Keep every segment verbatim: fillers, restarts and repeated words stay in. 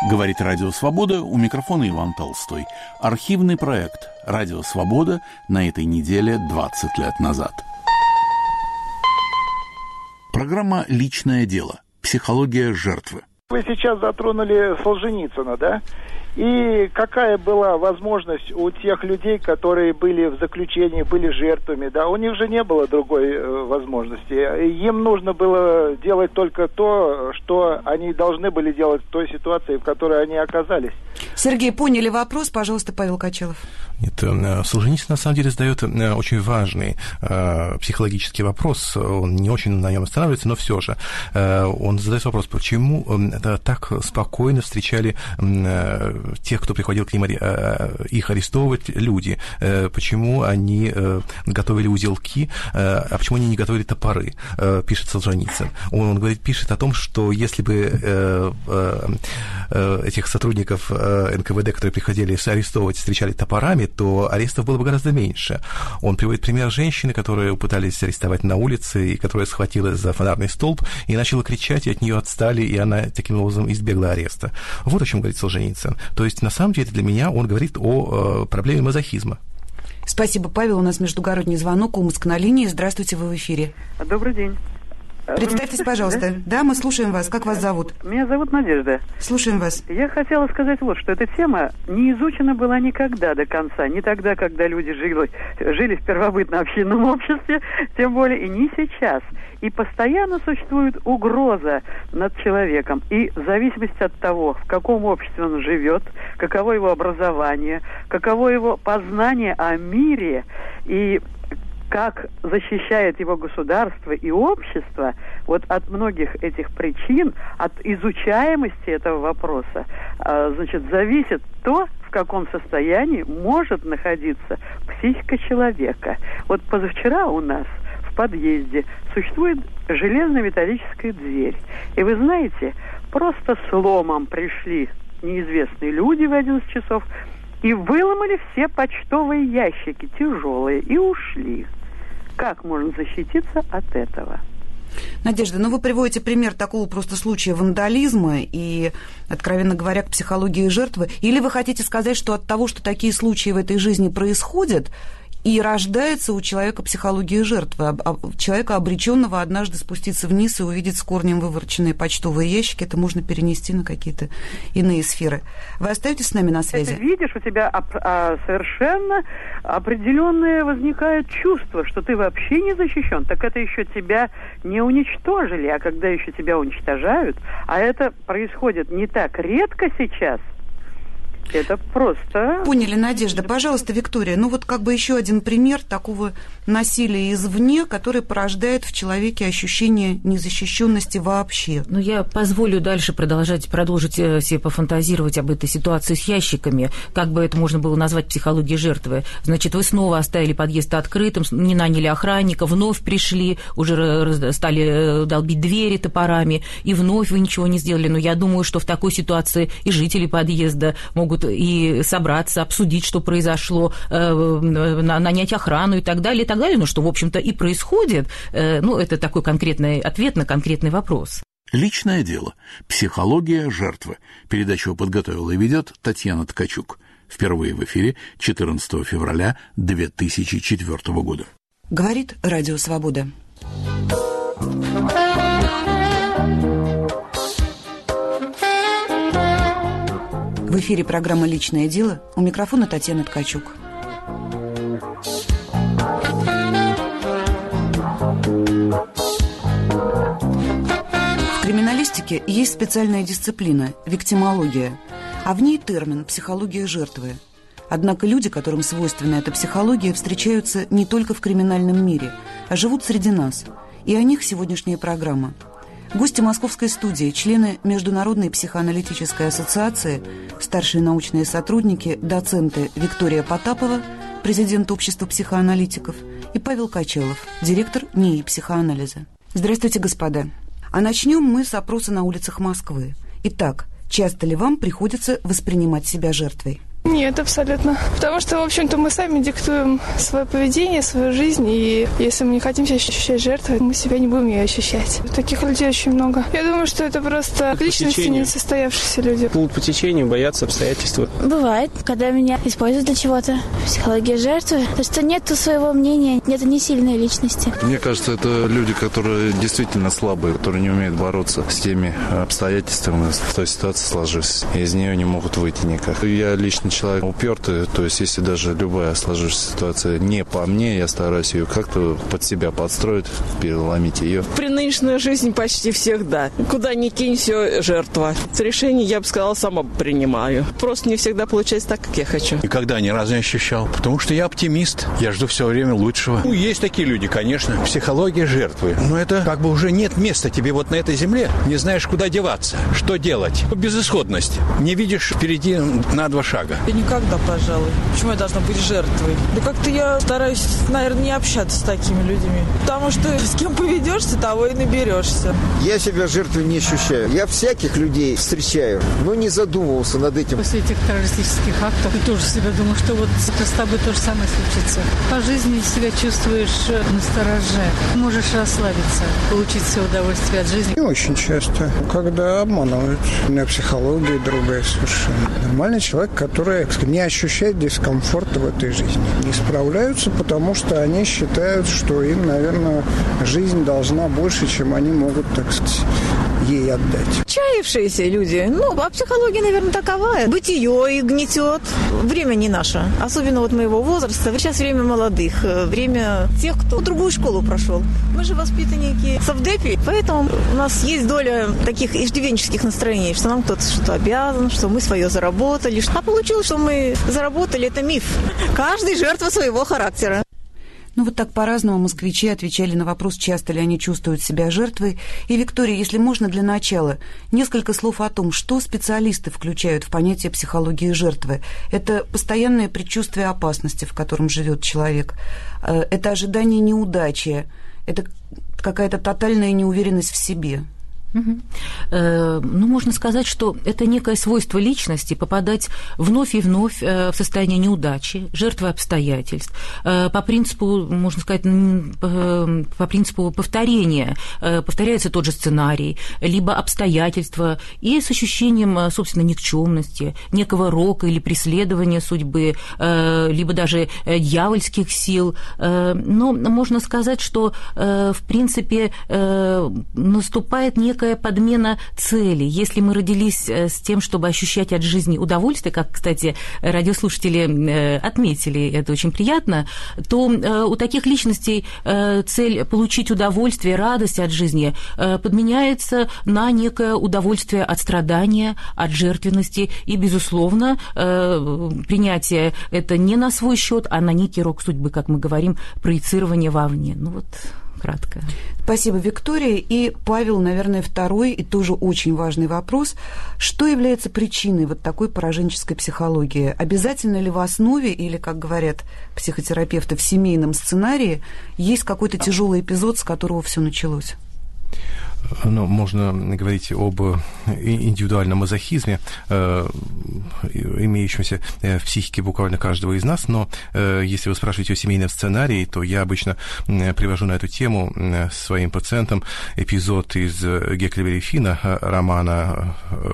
Говорит Радио Свобода, у микрофона Иван Толстой. Архивный проект «Радио Свобода» на этой неделе двадцать лет назад. Программа «Личное дело. Психология жертвы». Вы сейчас затронули Солженицына, да? И какая была возможность у тех людей, которые были в заключении, были жертвами, да? У них же не было другой э, возможности. Им нужно было делать только то, что они должны были делать в той ситуации, в которой они оказались. Сергей, поняли вопрос? Пожалуйста, Павел Качалов. Нет, Солженицын на самом деле задает очень важный э, психологический вопрос. Он не очень на нем останавливается, но все же. Э, он задает вопрос, почему э, так спокойно встречали э, тех, кто приходил к ним, э, их арестовывать люди. Э, почему они э, готовили узелки, э, а почему они не готовили топоры, э, пишет Солженицын. Он, он говорит, пишет о том, что если бы э, э, этих сотрудников э, эн ка вэ дэ, которые приходили арестовывать, встречали топорами, то арестов было бы гораздо меньше. Он приводит пример женщины, которую пытались арестовать на улице, и которая схватилась за фонарный столб и начала кричать, и от нее отстали, и она таким образом избегла ареста. Вот о чем говорит Солженицын. То есть, на самом деле, для меня он говорит о э, проблеме мазохизма. Спасибо, Павел. У нас междугородний звонок. Омск на линии. Здравствуйте, вы в эфире. Добрый день. Представьтесь, пожалуйста. Да? да, мы слушаем вас. Как вас зовут? Меня зовут Надежда. Слушаем вас. Я хотела сказать вот, что эта тема не изучена была никогда до конца. Не тогда, когда люди жили, жили в первобытно-общинном обществе, тем более и не сейчас. И постоянно существует угроза над человеком. И в зависимости от того, в каком обществе он живет, каково его образование, каково его познание о мире и как защищает его государство и общество, вот от многих этих причин, от изучаемости этого вопроса, значит, зависит то, в каком состоянии может находиться психика человека. Вот позавчера у нас в подъезде существует железная металлическая дверь. И вы знаете, просто с ломом пришли неизвестные люди в одиннадцать часов и выломали все почтовые ящики, тяжелые, и ушли. Как можно защититься от этого? Надежда, ну вы приводите пример такого просто случая вандализма и, откровенно говоря, к психологии жертвы. Или вы хотите сказать, что от того, что такие случаи в этой жизни происходят, и рождается у человека психология жертвы, человека, обреченного однажды спуститься вниз и увидеть с корнем вывороченные почтовые ящики, это можно перенести на какие-то иные сферы. Вы остаетесь с нами на связи? Ты видишь, у тебя совершенно определенное возникает чувство, что ты вообще не защищен. Так это еще тебя не уничтожили, а когда еще тебя уничтожают, а это происходит не так редко сейчас. Это просто... Поняли, Надежда. Пожалуйста, Виктория, ну вот как бы еще один пример такого насилия извне, который порождает в человеке ощущение незащищенности вообще. Ну, я позволю дальше продолжать, продолжить себе пофантазировать об этой ситуации с ящиками. Как бы это можно было назвать психологией жертвы? Значит, вы снова оставили подъезд открытым, не наняли охранника, вновь пришли, уже стали долбить двери топорами, и вновь вы ничего не сделали. Но я думаю, что в такой ситуации и жители подъезда могут и собраться, обсудить, что произошло, нанять охрану и так далее, и так далее, ну, что, в общем-то, и происходит. Ну, это такой конкретный ответ на конкретный вопрос. Личное дело. Психология жертвы. Передачу подготовила и ведет Татьяна Ткачук. Впервые в эфире четырнадцатого февраля две тысячи четвёртого года. Говорит Радио Свобода. В эфире программа «Личное дело». У микрофона Татьяна Ткачук. В криминалистике есть специальная дисциплина – виктимология, а в ней термин «психология жертвы». Однако люди, которым свойственна эта психология, встречаются не только в криминальном мире, а живут среди нас. И о них сегодняшняя программа. Гости московской студии, члены Международной психоаналитической ассоциации, старшие научные сотрудники, доценты Виктория Потапова, президент общества психоаналитиков, и Павел Качалов, директор НИИ психоанализа. Здравствуйте, господа. А начнем мы с опроса на улицах Москвы. Итак, часто ли вам приходится воспринимать себя жертвой? Нет, абсолютно. Потому что, в общем-то, мы сами диктуем свое поведение, свою жизнь, и если мы не хотим себя ощущать жертвой, мы себя не будем ее ощущать. Таких людей очень много. Я думаю, что это просто личности не состоявшиеся люди. Плывут по течению, боятся обстоятельств. Бывает, когда меня используют для чего-то. Психология жертвы. То, что нету своего мнения, нету не сильной личности. Мне кажется, это люди, которые действительно слабые, которые не умеют бороться с теми обстоятельствами, в той ситуации сложившейся. И из нее не могут выйти никак. Я лично человек упертый, то есть если даже любая сложившаяся ситуация не по мне, я стараюсь ее как-то под себя подстроить, переломить ее. При нынешней жизни почти всегда. Куда ни кинь, все жертва. Решение, я бы сказала, сама принимаю. Просто не всегда получается так, как я хочу. Никогда ни разу не ощущал, потому что я оптимист. Я жду все время лучшего. Ну, есть такие люди, конечно. Психология жертвы. Но это как бы уже нет места тебе вот на этой земле. Не знаешь, куда деваться, что делать. Безысходность. Не видишь впереди на два шага. И никогда, пожалуй. Почему я должна быть жертвой? Да как-то я стараюсь, наверное, не общаться с такими людьми. Потому что с кем поведешься, того и наберешься. Я себя жертвой не ощущаю. Я всяких людей встречаю, но не задумывался над этим. После этих террористических актов я тоже себя думаю, что вот с тобой то же самое случится. По жизни себя чувствуешь настороже. Можешь расслабиться, получить все удовольствие от жизни. И очень часто, когда обманывают. У меня психология другая совершенно. Нормальный человек, который, так сказать, не ощущает дискомфорта в этой жизни. Не справляются, потому что они считают, что им, наверное, жизнь должна больше, чем они могут, так сказать, ей отдать. Чаявшиеся люди. Ну, а психология, наверное, такова. Бытие их гнетет. Время не наше. Особенно вот моего возраста. Сейчас время молодых. Время тех, кто другую школу прошел. Мы же воспитанники совдепи, поэтому у нас есть доля таких иждивенческих настроений, что нам кто-то что-то обязан, что мы свое заработали. А получилось, что мы заработали. Это миф. Каждый жертва своего характера. Ну, вот так по-разному москвичи отвечали на вопрос, часто ли они чувствуют себя жертвой. И, Виктория, если можно, для начала, несколько слов о том, что специалисты включают в понятие психологии жертвы. Это постоянное предчувствие опасности, в котором живет человек. Это ожидание неудачи. Это какая-то тотальная неуверенность в себе. Угу. Э, ну, можно сказать, что это некое свойство личности попадать вновь и вновь в состояние неудачи, жертвы обстоятельств, э, по принципу, можно сказать, по, по принципу повторения, э, повторяется тот же сценарий, либо обстоятельства, и с ощущением, собственно, никчемности, некого рока или преследования судьбы, э, либо даже дьявольских сил. Э, но можно сказать, что, э, в принципе, э, наступает некая подмена цели. Если мы родились с тем, чтобы ощущать от жизни удовольствие, как, кстати, радиослушатели отметили, это очень приятно, то у таких личностей цель получить удовольствие, радость от жизни подменяется на некое удовольствие от страдания, от жертвенности. И, безусловно, принятие это не на свой счет, а на некий рок судьбы, как мы говорим, проецирование вовне. Ну вот... кратко. Спасибо, Виктория. И, Павел, наверное, второй и тоже очень важный вопрос. Что является причиной вот такой пораженческой психологии? Обязательно ли в основе или, как говорят психотерапевты, в семейном сценарии есть какой-то тяжелый эпизод, с которого все началось? Ну, можно говорить об индивидуальном мазохизме, э, имеющемся в психике буквально каждого из нас, но э, если вы спрашиваете о семейном сценарии, то я обычно привожу на эту тему своим пациентам эпизод из Геклиберри Финна, романа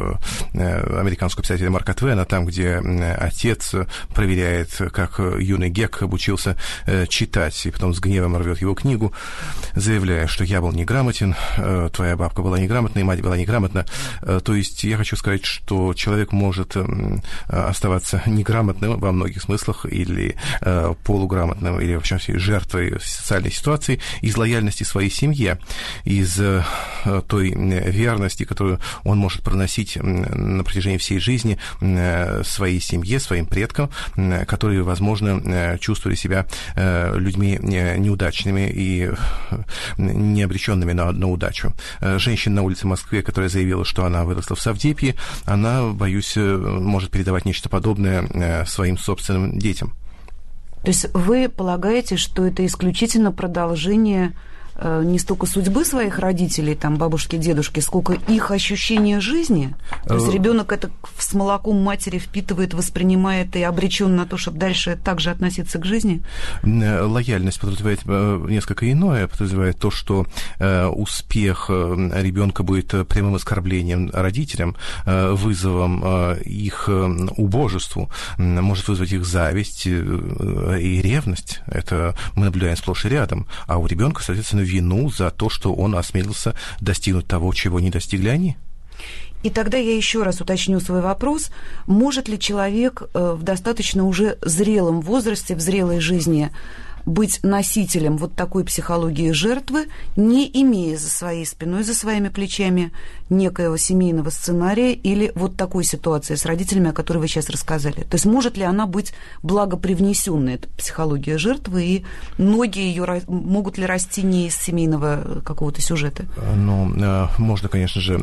э, американского писателя Марка Твена, там, где отец проверяет, как юный Гек обучился э, читать, и потом с гневом рвет его книгу, заявляя, что я был неграмотен, э, твоя бабка была неграмотна, и мать была неграмотна. То есть я хочу сказать, что человек может оставаться неграмотным во многих смыслах или полуграмотным, или, в общем, жертвой социальной ситуации из лояльности своей семье, из той верности, которую он может проносить на протяжении всей жизни своей семье, своим предкам, которые, возможно, чувствовали себя людьми неудачными и необреченными на, на удачу. Женщина на улице Москвы, которая заявила, что она выросла в совдепе, она, боюсь, может передавать нечто подобное своим собственным детям. То есть вы полагаете, что это исключительно продолжение не столько судьбы своих родителей, там, бабушки, дедушки, сколько их ощущения жизни? То есть ребенок это с молоком матери впитывает, воспринимает и обречен на то, чтобы дальше также относиться к жизни? Лояльность подразумевает несколько иное, подразумевает то, что успех ребенка будет прямым оскорблением родителям, вызовом их убожеству, может вызвать их зависть и ревность. Это мы наблюдаем сплошь и рядом. А у ребенка, соответственно, вину за то, что он осмелился достигнуть того, чего не достигли они. И тогда я еще раз уточню свой вопрос. Может ли человек в достаточно уже зрелом возрасте, в зрелой жизни быть носителем вот такой психологии жертвы, не имея за своей спиной, за своими плечами некоего семейного сценария или вот такой ситуации с родителями, о которой вы сейчас рассказали? То есть может ли она быть благопривнесенной, эта психология жертвы, и ноги ее могут ли расти не из семейного какого-то сюжета? Ну, можно, конечно же,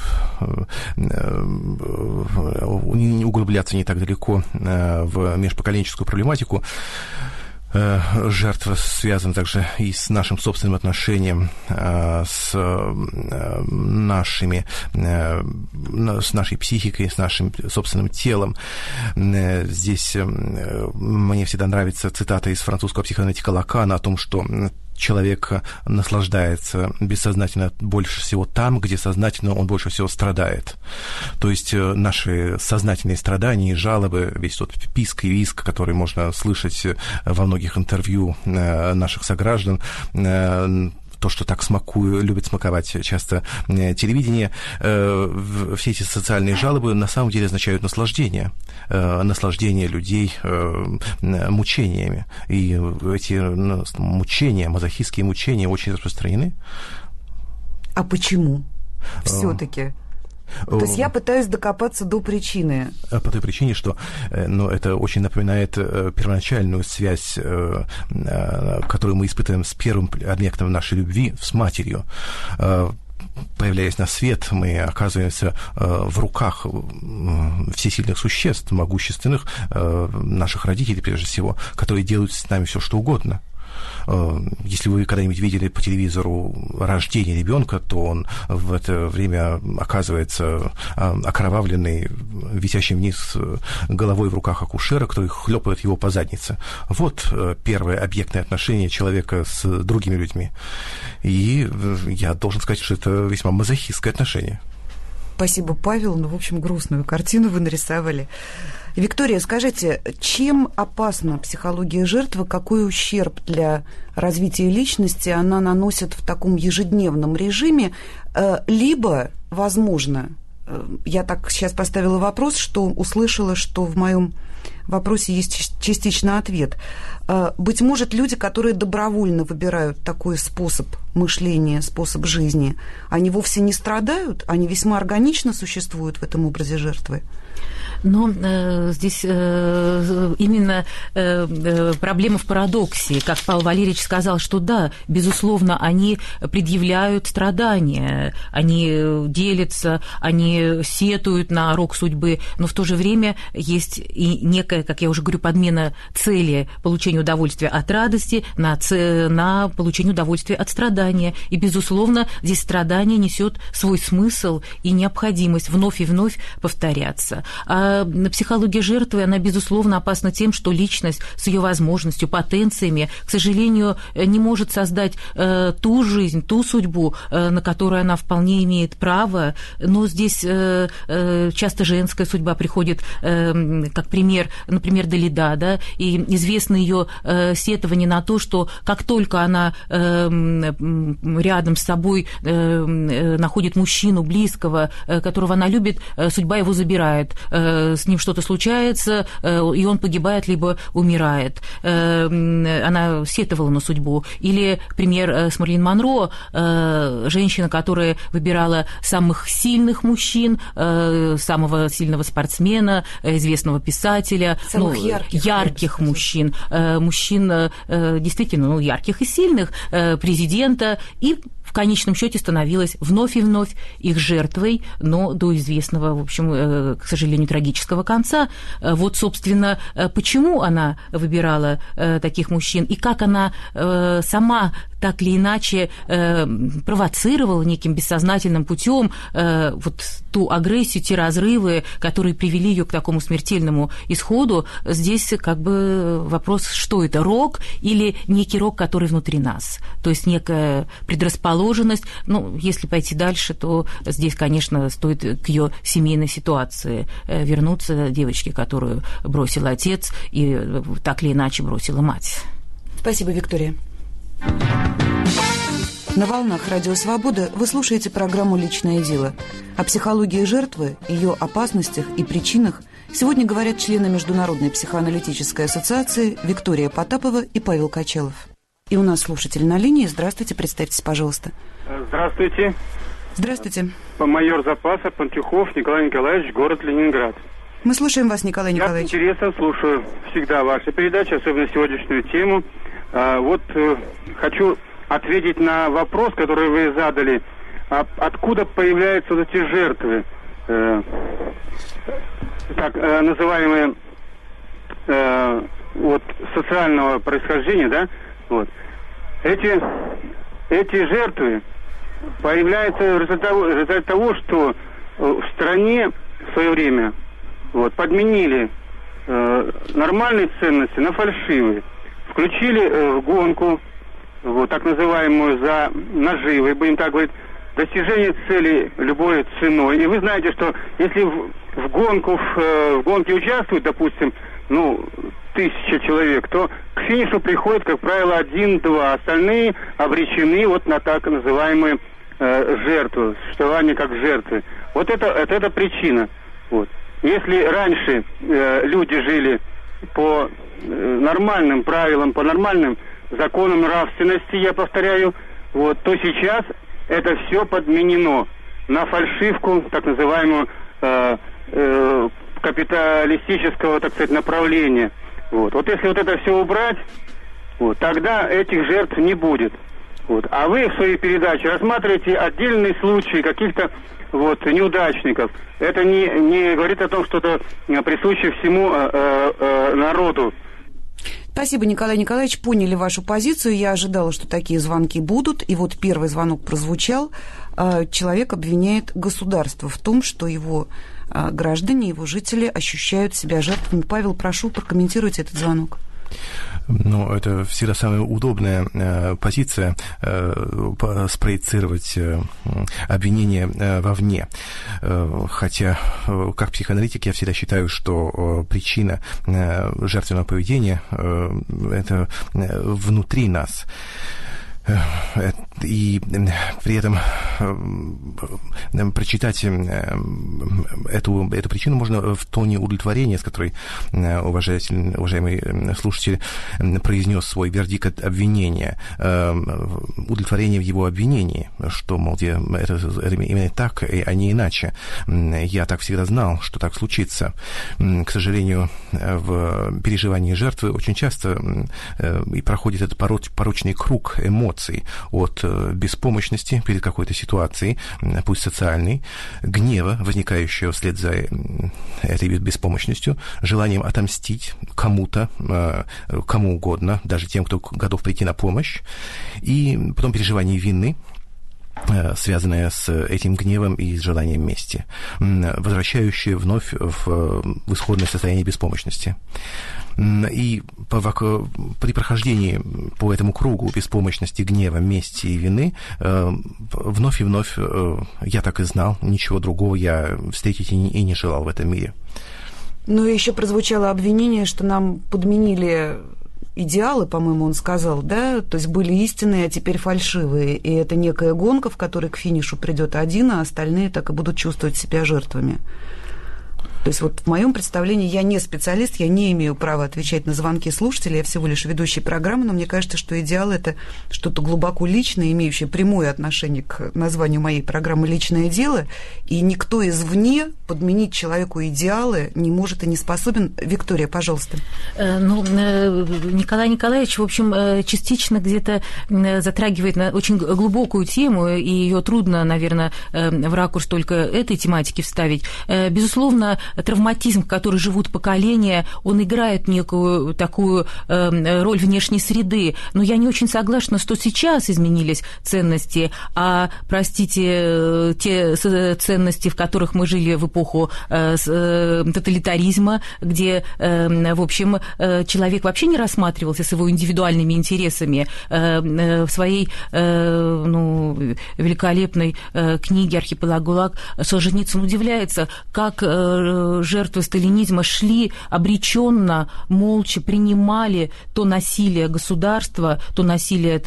не углубляться не так далеко в межпоколенческую проблематику. Жертва связана также и с нашим собственным отношением, с нашими, с нашей психикой, с нашим собственным телом. Здесь мне всегда нравится цитата из французского психоаналитика Лакана о том, что человек наслаждается бессознательно больше всего там, где сознательно он больше всего страдает. То есть наши сознательные страдания и жалобы, весь тот писк и виск, который можно слышать во многих интервью наших сограждан, то, что так смакую, любит смаковать часто телевидение, все эти социальные жалобы на самом деле означают наслаждение, наслаждение людей мучениями. И эти мучения, мазохистские мучения очень распространены. А почему все-таки? То есть я пытаюсь докопаться до причины. По той причине, что ну, это очень напоминает первоначальную связь, которую мы испытываем с первым объектом нашей любви, с матерью. Появляясь на свет, мы оказываемся в руках всесильных существ, могущественных, наших родителей, прежде всего, которые делают с нами все, что угодно. Если вы когда-нибудь видели по телевизору рождение ребенка, то он в это время оказывается окровавленный, висящий вниз головой в руках акушера, который хлопает его по заднице. Вот первое объектное отношение человека с другими людьми. И я должен сказать, что это весьма мазохистское отношение. Спасибо, Павел. Ну, в общем, грустную картину вы нарисовали. Виктория, скажите, чем опасна психология жертвы, какой ущерб для развития личности она наносит в таком ежедневном режиме? Либо, возможно, я так сейчас поставила вопрос, что услышала, что в моем вопросе есть частично ответ. Быть может, люди, которые добровольно выбирают такой способ мышления, способ жизни, они вовсе не страдают, они весьма органично существуют в этом образе жертвы? Но э, здесь э, именно э, проблема в парадоксе. Как Павел Валерьевич сказал, что да, безусловно, они предъявляют страдания, они делятся, они сетуют на рок судьбы, но в то же время есть и некая, как я уже говорю, подмена цели получения удовольствия от радости на, ц... на получение удовольствия от страдания. И, безусловно, здесь страдание несет свой смысл и необходимость вновь и вновь повторяться. А психология жертвы, она, безусловно, опасна тем, что личность с ее возможностью, потенциями, к сожалению, не может создать э, ту жизнь, ту судьбу, э, на которую она вполне имеет право. Но здесь э, э, часто женская судьба приходит э, как пример, например, Далида, да, и известно ее э, сетование на то, что как только она э, рядом с собой э, находит мужчину близкого, э, которого она любит, э, судьба его забирает. Э, с ним что-то случается, и он погибает, либо умирает. Она сетовала на судьбу. Или пример с Мэрилин Монро, женщина, которая выбирала самых сильных мужчин, самого сильного спортсмена, известного писателя, самых ну, ярких, ярких мужчин, мужчин действительно ну, ярких и сильных, президента, и в конечном счете становилась вновь и вновь их жертвой, но до известного, в общем, к сожалению, трагического конца. Вот, собственно, почему она выбирала таких мужчин и как она сама так или иначе провоцировала неким бессознательным путем вот ту агрессию, те разрывы, которые привели ее к такому смертельному исходу. Здесь как бы вопрос, что это, рок или некий рок, который внутри нас, то есть некая предрасположенность. Ну, если пойти дальше, то здесь, конечно, стоит к ее семейной ситуации вернуться, девочке, которую бросил отец и так или иначе бросила мать. Спасибо, Виктория. На волнах Радио Свобода вы слушаете программу «Личное дело». О психологии жертвы, ее опасностях и причинах сегодня говорят члены Международной психоаналитической ассоциации Виктория Потапова и Павел Качалов. И у нас слушатель на линии. Здравствуйте, представьтесь, пожалуйста. Здравствуйте. Здравствуйте. Майор запаса Пантюхов Николай Николаевич, город Ленинград. Мы слушаем вас, Николай Николаевич. Я с интересом слушаю всегда ваши передачи, особенно сегодняшнюю тему. А, вот э, хочу ответить на вопрос, который вы задали. А, откуда появляются вот эти жертвы, э, так э, называемые э, вот социального происхождения, да? Вот. Эти, эти жертвы появляются в результате того, в результате того, что в стране в свое время вот, подменили э, нормальные ценности на фальшивые. Включили э, в гонку, вот, так называемую, за наживы, будем так говорить, достижение цели любой ценой. И вы знаете, что если в, в гонку, в, в гонке участвуют, допустим, ну, тысяча человек, то к финишу приходит, как правило, один-два. Остальные обречены вот на так называемую э, жертву, существование как жертвы. Вот это, это, это причина. Вот. Если раньше э, люди жили по э, нормальным правилам, по нормальным законам нравственности, я повторяю, вот, то сейчас это все подменено на фальшивку, так называемую э, э, капиталистического, так сказать, направления. Вот. Вот если вот это все убрать, вот, тогда этих жертв не будет. Вот. А вы в своей передаче рассматриваете отдельные случаи каких-то вот, неудачников. Это не, не говорит о том, что это присуще всему э, э, народу. Спасибо, Николай Николаевич, поняли вашу позицию. Я ожидала, что такие звонки будут. И вот первый звонок прозвучал. Человек обвиняет государство в том, что его граждане, его жители ощущают себя жертвами. Павел, прошу, прокомментируйте этот звонок. Ну, это всегда самая удобная э, позиция э, спроецировать э, обвинение э, вовне. Э, хотя, э, как психоаналитик, я всегда считаю, что э, причина э, жертвенного поведения э, это э, внутри нас. И при этом прочитать эту, эту причину можно в тоне удовлетворения, с которой уважаемый слушатель произнес свой вердикт обвинения, удовлетворение в его обвинении, что, мол, это, это именно так, а не иначе. Я так всегда знал, что так случится. К сожалению, в переживании жертвы очень часто и проходит этот порочный круг эмоций, от беспомощности перед какой-то ситуацией, пусть социальной, гнева, возникающего вслед за этой беспомощностью, желанием отомстить кому-то, кому угодно, даже тем, кто готов прийти на помощь, и потом переживание вины, связанное с этим гневом и с желанием мести, возвращающее вновь в, в исходное состояние беспомощности. И по, при прохождении по этому кругу беспомощности, гнева, мести и вины вновь и вновь, я так и знал, ничего другого я встретить и не, и не желал в этом мире. Ну и еще прозвучало обвинение, что нам подменили идеалы, по-моему, он сказал, да, то есть были истинные, а теперь фальшивые, и это некая гонка, в которой к финишу придет один, а остальные так и будут чувствовать себя жертвами. То есть вот в моем представлении я не специалист, я не имею права отвечать на звонки слушателей, я всего лишь ведущий программы, но мне кажется, что идеал – это что-то глубоко личное, имеющее прямое отношение к названию моей программы «Личное дело», и никто извне подменить человеку идеалы не может и не способен. Виктория, пожалуйста. Ну, Николай Николаевич, в общем, частично где-то затрагивает на очень глубокую тему, и ее трудно, наверное, в ракурс только этой тематики вставить. Безусловно, травматизм, в который живут поколения, он играет некую такую роль внешней среды, но я не очень согласна, что сейчас изменились ценности, а, простите, те ценности, в которых мы жили в эпоху тоталитаризма, где, в общем, человек вообще не рассматривался с его индивидуальными интересами. В своей, ну, великолепной книге «Архипелаг ГУЛАГ» Солженицын удивляется, как жертвы сталинизма шли обреченно, молча принимали то насилие государства, то насилие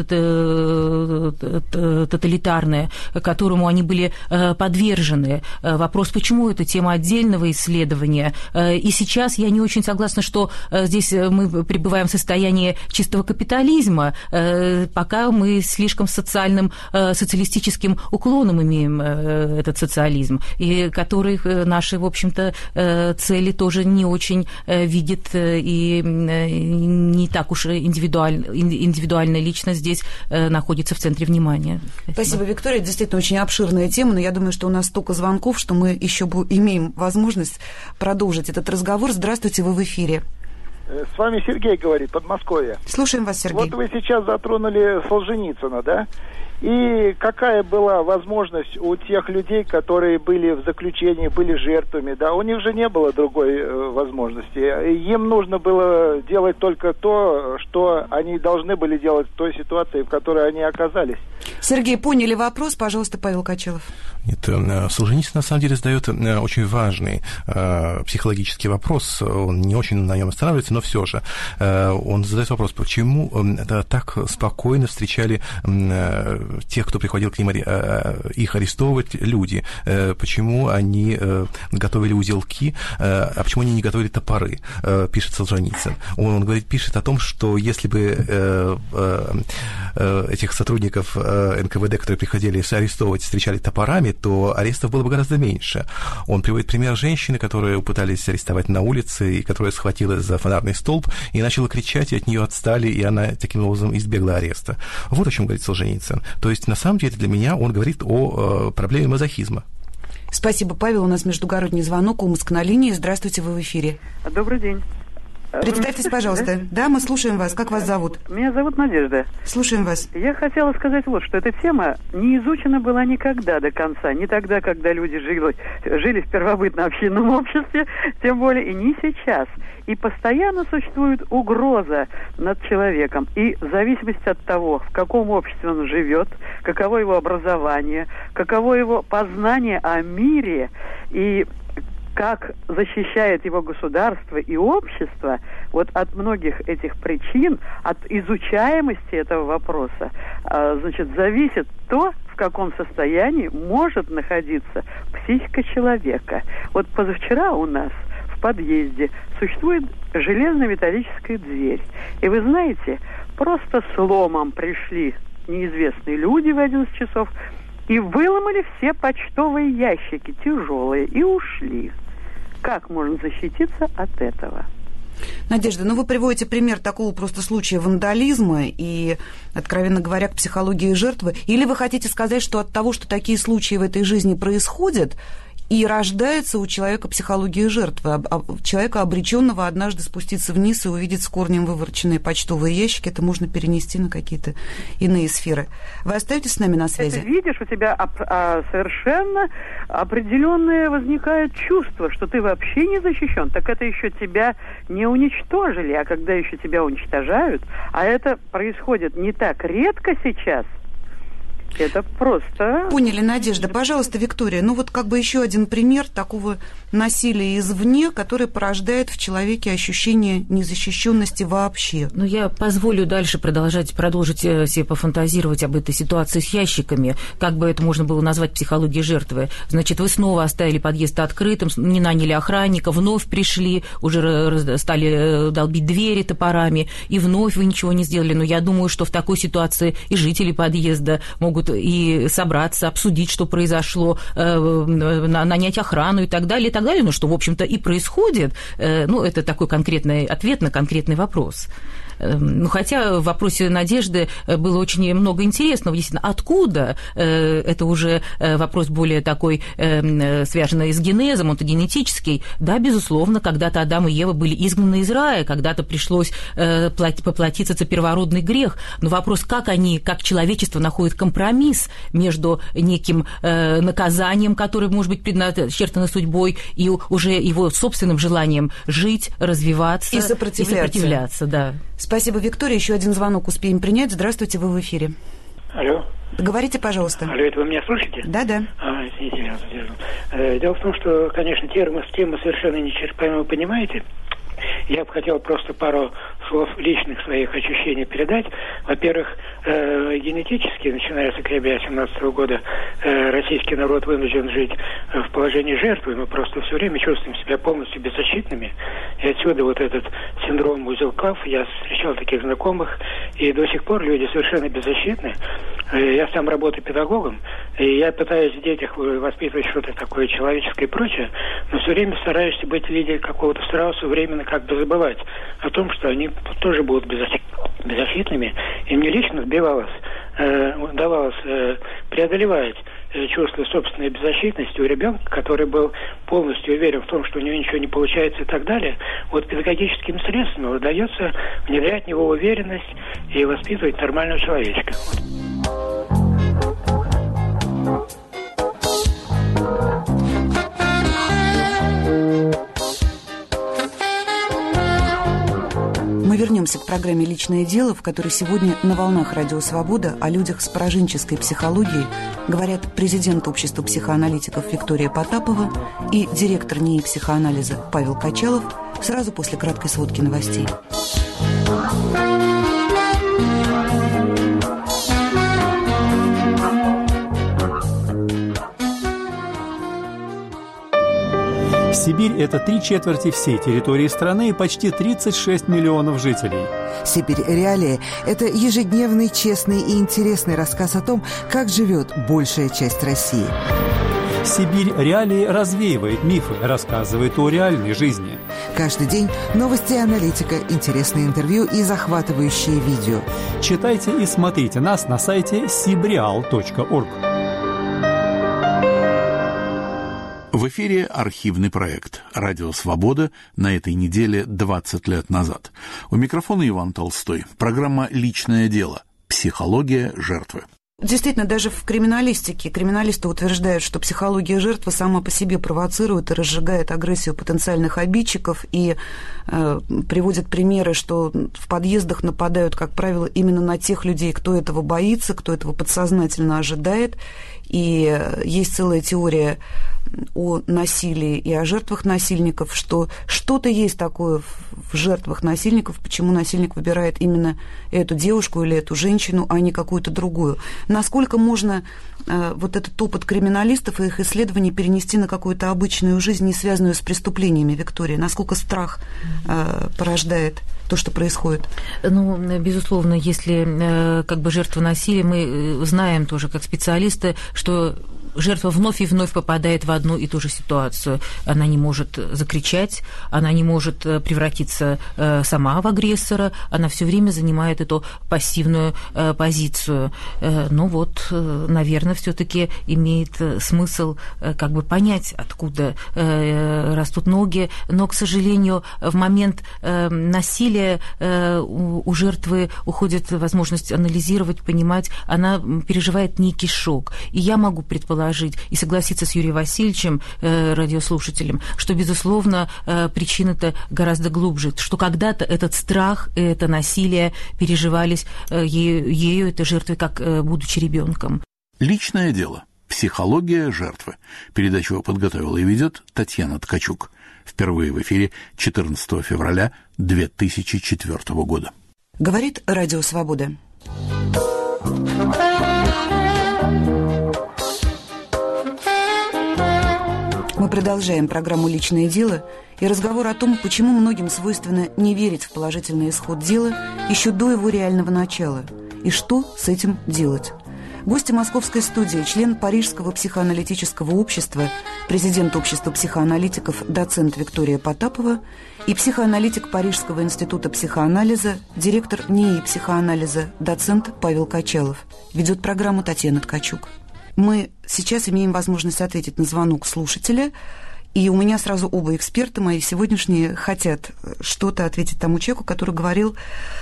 тоталитарное, которому они были подвержены. Вопрос, почему это тема отдельного исследования. И сейчас я не очень согласна, что здесь мы пребываем в состоянии чистого капитализма, пока мы слишком социальным, социалистическим уклоном имеем этот социализм, и который наши, в общем-то, цели тоже не очень видит, и не так уж индивидуально, индивидуальная личность здесь находится в центре внимания. Спасибо. Спасибо, Виктория. Действительно, очень обширная тема, но я думаю, что у нас столько звонков, что мы еще имеем возможность продолжить этот разговор. Здравствуйте, вы в эфире. С вами Сергей говорит, Подмосковье. Слушаем вас, Сергей. Вот вы сейчас затронули Солженицына, да? И какая была возможность у тех людей, которые были в заключении, были жертвами, да? У них же не было другой э, возможности. Им нужно было делать только то, что они должны были делать в той ситуации, в которой они оказались. Сергей, поняли вопрос? Пожалуйста, Павел Качалов. Нет, Солженицын на самом деле задает очень важный э, психологический вопрос. Он не очень на нем останавливается, но все же. Э, он задает вопрос, почему э, так спокойно встречали э, тех, кто приходил к ним э, их арестовывать, люди. Э, почему они э, готовили узелки, э, а почему они не готовили топоры, э, пишет Солженицын. Он, он говорит, пишет о том, что если бы э, э, этих сотрудников э, эн ка вэ дэ, которые приходили арестовывать, встречали топорами, то арестов было бы гораздо меньше. Он приводит пример женщины, которую пытались арестовать на улице, и которая схватилась за фонарный столб и начала кричать, и от нее отстали, и она таким образом избегла ареста. Вот о чем говорит Солженицын. То есть, на самом деле, для меня он говорит о э, проблеме мазохизма. Спасибо, Павел. У нас междугородний звонок. Омск на линии. Здравствуйте, вы в эфире. Добрый день. Представьтесь, пожалуйста. Да? да, мы слушаем вас. Как вас зовут? Меня зовут Надежда. Слушаем вас. Я хотела сказать вот, что эта тема не изучена была никогда до конца. Не тогда, когда люди жили, жили в первобытно-общинном обществе, тем более и не сейчас. И постоянно существует угроза над человеком. И в зависимости от того, в каком обществе он живет, каково его образование, каково его познание о мире и как защищает его государство и общество, вот от многих этих причин, от изучаемости этого вопроса, значит, зависит то, в каком состоянии может находиться психика человека. Вот позавчера у нас в подъезде существует железная металлическая дверь. И вы знаете, просто с ломом пришли неизвестные люди в одиннадцать часов, и выломали все почтовые ящики, тяжелые, и ушли. Как можно защититься от этого? Надежда, ну вы приводите пример такого просто случая вандализма и, откровенно говоря, к психологии жертвы. Или вы хотите сказать, что от того, что такие случаи в этой жизни происходят, и рождается у человека психология жертвы, человека, обреченного однажды спуститься вниз и увидеть с корнем вывороченные почтовые ящики, это можно перенести на какие-то иные сферы. Вы остаетесь с нами на связи? Ты видишь, у тебя а, совершенно определенное возникает чувство, что ты вообще не защищен. Так это еще тебя не уничтожили, а когда еще тебя уничтожают, а это происходит не так редко сейчас, Это просто... Поняли, Надежда. Пожалуйста, Виктория, ну вот как бы еще один пример такого насилия извне, которое порождает в человеке ощущение незащищенности вообще. Ну, я позволю дальше продолжать, продолжить себе пофантазировать об этой ситуации с ящиками, как бы это можно было назвать психологией жертвы. Значит, вы снова оставили подъезд открытым, не наняли охранника, вновь пришли, уже стали долбить двери топорами, и вновь вы ничего не сделали. Но я думаю, что в такой ситуации и жители подъезда могут и собраться, обсудить, что произошло, нанять охрану и так далее, и так далее, ну, что, в общем-то, и происходит. Ну, это такой конкретный ответ на конкретный вопрос. Ну, хотя в вопросе Надежды было очень много интересного. Действительно, откуда? Это уже вопрос более такой, связанный с генезом, он-то генетический. Да, безусловно, когда-то Адам и Ева были изгнаны из рая, когда-то пришлось поплатиться за первородный грех. Но вопрос, как они, как человечество, находят компромисс между неким наказанием, которое может быть предначертано судьбой, и уже его собственным желанием жить, развиваться и сопротивляться. И сопротивляться, да. Спасибо, Виктория. Еще один звонок успеем принять. Здравствуйте, вы в эфире. Алло. Говорите, пожалуйста. Алло, это вы меня слышите? Да, да. А, извините, я задержу. Э, дело в том, что, конечно, тема, тема совершенно неисчерпаема, вы понимаете. Я бы хотел просто пару слов личных своих ощущений передать. Во-первых, э, генетически, начиная с октября семнадцатого года, э, российский народ вынужден жить в положении жертвы. Мы просто все время чувствуем себя полностью беззащитными. И отсюда вот этот синдром узелков. Я встречал таких знакомых, и до сих пор люди совершенно беззащитны. Э, я сам работаю педагогом, и я пытаюсь в детях воспитывать что-то такое человеческое и прочее, но все время стараюсь быть в виде какого-то страуса, временно как бы забывать о том, что они тоже будут беззащитными. И мне лично сбивалось, э, удавалось э, преодолевать э, чувство собственной беззащитности у ребенка, который был полностью уверен в том, что у него ничего не получается и так далее. Вот педагогическими средствами удается внедрять в него уверенность и воспитывать нормального человечка. Мы вернемся к программе «Личное дело», в которой сегодня на волнах Радио Свобода о людях с пораженческой психологией говорят президент Общества психоаналитиков Виктория Потапова и директор НИИ психоанализа Павел Качалов сразу после краткой сводки новостей. Сибирь – это три четверти всей территории страны и почти тридцать шесть миллионов жителей. «Сибирь. Реалии» – это ежедневный, честный и интересный рассказ о том, как живет большая часть России. «Сибирь. Реалии» развеивает мифы, рассказывает о реальной жизни. Каждый день новости и аналитика, интересные интервью и захватывающие видео. Читайте и смотрите нас на сайте сибреал точка орг. В эфире архивный проект «Радио Свобода» на этой неделе двадцать лет назад. У микрофона Иван Толстой. Программа «Личное дело. Психология жертвы». Действительно, даже в криминалистике криминалисты утверждают, что психология жертвы сама по себе провоцирует и разжигает агрессию потенциальных обидчиков, и э, приводят примеры, что в подъездах нападают, как правило, именно на тех людей, кто этого боится, кто этого подсознательно ожидает. И есть целая теория о насилии и о жертвах насильников, что что-то есть такое в жертвах насильников, почему насильник выбирает именно эту девушку или эту женщину, а не какую-то другую. Насколько можно э, вот этот опыт криминалистов и их исследований перенести на какую-то обычную жизнь, не связанную с преступлениями, Виктория? Насколько страх э, порождает то, что происходит? Ну, безусловно, если э, как бы жертва насилия, мы знаем тоже как специалисты, что жертва вновь и вновь попадает в одну и ту же ситуацию. Она не может закричать, она не может превратиться сама в агрессора, она все время занимает эту пассивную позицию. Ну вот, наверное, все-таки имеет смысл как бы понять, откуда растут ноги, но, к сожалению, в момент насилия у жертвы уходит возможность анализировать, понимать, она переживает некий шок. И я могу предположить, и согласиться с Юрием Васильевичем, э, радиослушателем, что, безусловно, э, причина-то гораздо глубже, что когда-то этот страх, это насилие переживались э, ею, ею, этой жертвой, как э, будучи ребенком. Личное дело. Психология жертвы. Передачу подготовила и ведет Татьяна Ткачук. Впервые в эфире четырнадцатого февраля две тысячи четвёртого года. Говорит Радио Свобода. Мы продолжаем программу «Личное дело» и разговор о том, почему многим свойственно не верить в положительный исход дела еще до его реального начала, и что с этим делать. Гости московской студии, член Парижского психоаналитического общества, президент общества психоаналитиков, доцент Виктория Потапова и психоаналитик Парижского института психоанализа, директор НИИ психоанализа, доцент Павел Качалов. Ведет программу Татьяна Ткачук. Мы сейчас имеем возможность ответить на звонок слушателя, и у меня сразу оба эксперта мои сегодняшние хотят что-то ответить тому человеку, который говорил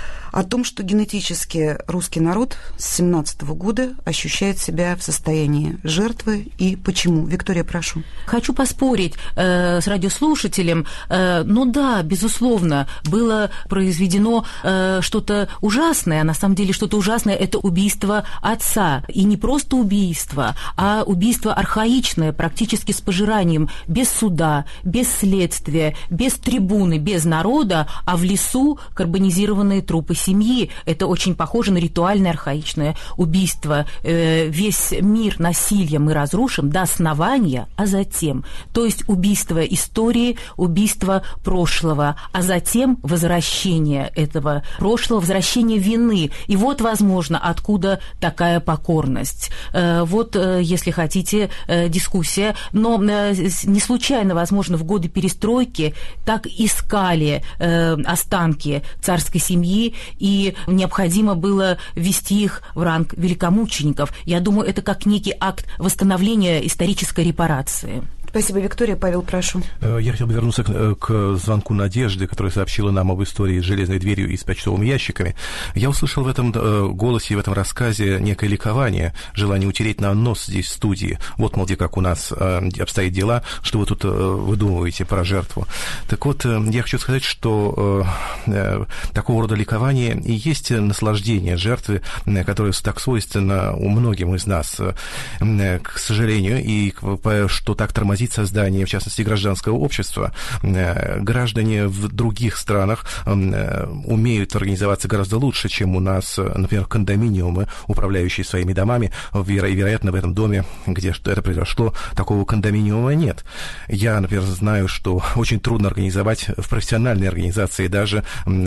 о том, что генетически русский народ с семнадцатого года ощущает себя в состоянии жертвы, и почему. Виктория, прошу. Хочу поспорить э, с радиослушателем. Э, ну да, безусловно, было произведено э, что-то ужасное, а на самом деле что-то ужасное – это убийство отца. И не просто убийство, а убийство архаичное, практически с пожиранием, без суда, без следствия, без трибуны, без народа, а в лесу карбонизированные трупы семьи. Это очень похоже на ритуальное архаичное убийство. Весь мир насилия мы разрушим до основания, а затем. То есть убийство истории, убийство прошлого, а затем возвращение этого прошлого, возвращение вины. И вот, возможно, откуда такая покорность. Вот, если хотите, дискуссия. Но не случайно, возможно, в годы перестройки так искали останки царской семьи, и необходимо было ввести их в ранг великомучеников. Я думаю, это как некий акт восстановления исторической репарации. Спасибо, Виктория. Павел, прошу. Я хотел бы вернуться к, к звонку Надежды, которая сообщила нам об истории с железной дверью и с почтовыми ящиками. Я услышал в этом голосе и в этом рассказе некое ликование, желание утереть нам нос здесь, в студии. Вот, мол, как у нас обстоят дела, что вы тут выдумываете про жертву. Так вот, я хочу сказать, что такого рода ликование и есть наслаждение жертвы, которое так свойственно у многим из нас, к сожалению, и что так тормозит создание, в частности, гражданского общества. Граждане в других странах умеют организоваться гораздо лучше, чем у нас, например, кондоминиумы, управляющие своими домами. Веро- вероятно, в этом доме, где это произошло, такого кондоминиума нет. Я, например, знаю, что очень трудно организовать в профессиональной организации даже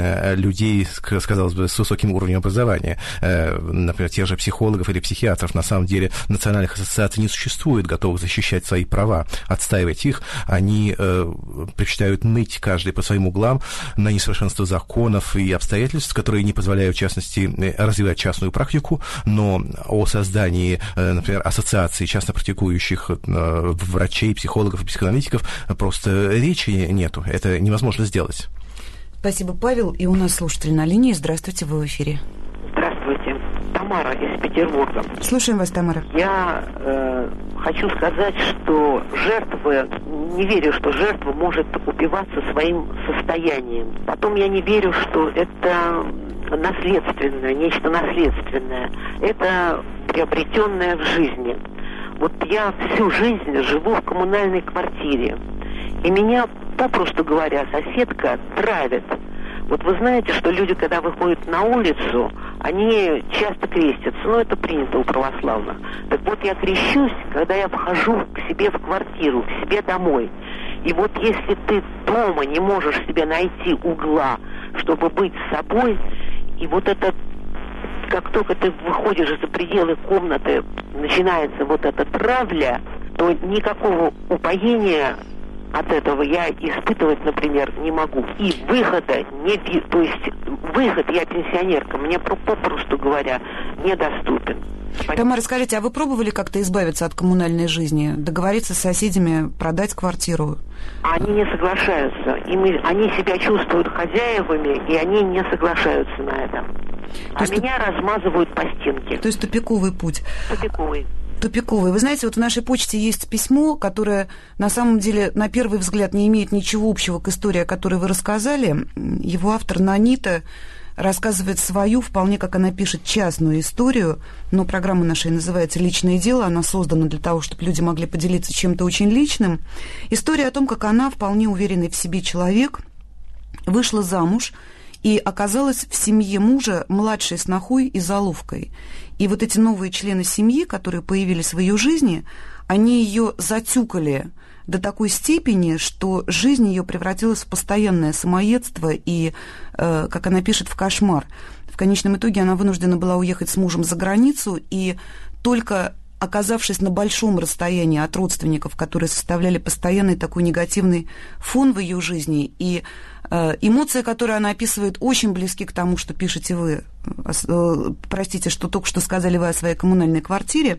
людей, казалось бы, с высоким уровнем образования. Например, тех же психологов или психиатров. На самом деле национальных ассоциаций не существует, готовых защищать свои права, отстаивать их. Они э, предпочитают ныть каждый по своим углам на несовершенство законов и обстоятельств, которые не позволяют, в частности, развивать частную практику, но о создании, э, например, ассоциаций частно практикующих э, врачей, психологов и психоаналитиков просто речи нету. Это невозможно сделать. Спасибо, Павел. И у нас слушатель на линии. Здравствуйте, вы в эфире. Здравствуйте. Тамара из Петербурга. Слушаем вас, Тамара. Я э, хочу сказать, что жертва, не верю, что жертва может убиваться своим состоянием. Потом я не верю, что это наследственное, нечто наследственное. Это приобретенное в жизни. Вот я всю жизнь живу в коммунальной квартире. И меня, попросту говоря, соседка травит. Вот вы знаете, что люди, когда выходят на улицу, они часто крестятся. Ну, это принято у православных. Так вот, я крещусь, когда я вхожу к себе в квартиру, к себе домой. И вот если ты дома не можешь себе найти угла, чтобы быть собой, и вот это, как только ты выходишь за пределы комнаты, начинается вот эта травля, то никакого упоения от этого я испытывать, например, не могу. И выхода не... То есть выход, я пенсионерка, мне попросту говоря, недоступен. Тамара, скажите, а вы пробовали как-то избавиться от коммунальной жизни? Договориться с соседями, продать квартиру? Они не соглашаются. Им, они себя чувствуют хозяевами, и они не соглашаются на это. А меня туп... размазывают по стенке. То есть тупиковый путь. Тупиковый. Тупиковый. Вы знаете, вот в нашей почте есть письмо, которое на самом деле на первый взгляд не имеет ничего общего к истории, о которой вы рассказали. Его автор Нанита рассказывает свою, вполне, как она пишет, частную историю, но программа наша называется «Личное дело», она создана для того, чтобы люди могли поделиться чем-то очень личным. История о том, как она, вполне уверенный в себе человек, вышла замуж и оказалась в семье мужа младшей снохой и заловкой. И вот эти новые члены семьи, которые появились в ее жизни, они ее затюкали до такой степени, что жизнь ее превратилась в постоянное самоедство и, э, как она пишет, в кошмар. В конечном итоге она вынуждена была уехать с мужем за границу, и только оказавшись на большом расстоянии от родственников, которые составляли постоянный такой негативный фон в ее жизни, и э, эмоции, которые она описывает, очень близки к тому, что пишете вы, э, простите, что только что сказали вы о своей коммунальной квартире.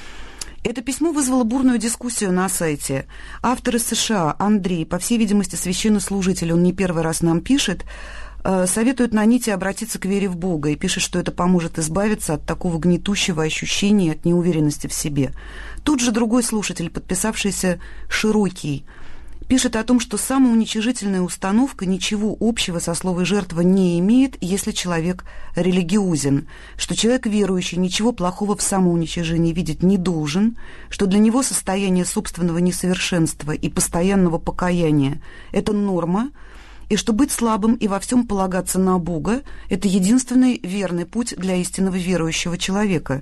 Это письмо вызвало бурную дискуссию на сайте. Автор из США, Андрей, по всей видимости, священнослужитель, он не первый раз нам пишет, советует Наните обратиться к вере в Бога и пишет, что это поможет избавиться от такого гнетущего ощущения, от неуверенности в себе. Тут же другой слушатель, подписавшийся Широкий, пишет о том, что самоуничижительная установка ничего общего со словом «жертва» не имеет, если человек религиозен, что человек верующий ничего плохого в самоуничижении видеть не должен, что для него состояние собственного несовершенства и постоянного покаяния – это норма, и что быть слабым и во всем полагаться на Бога – это единственный верный путь для истинного верующего человека.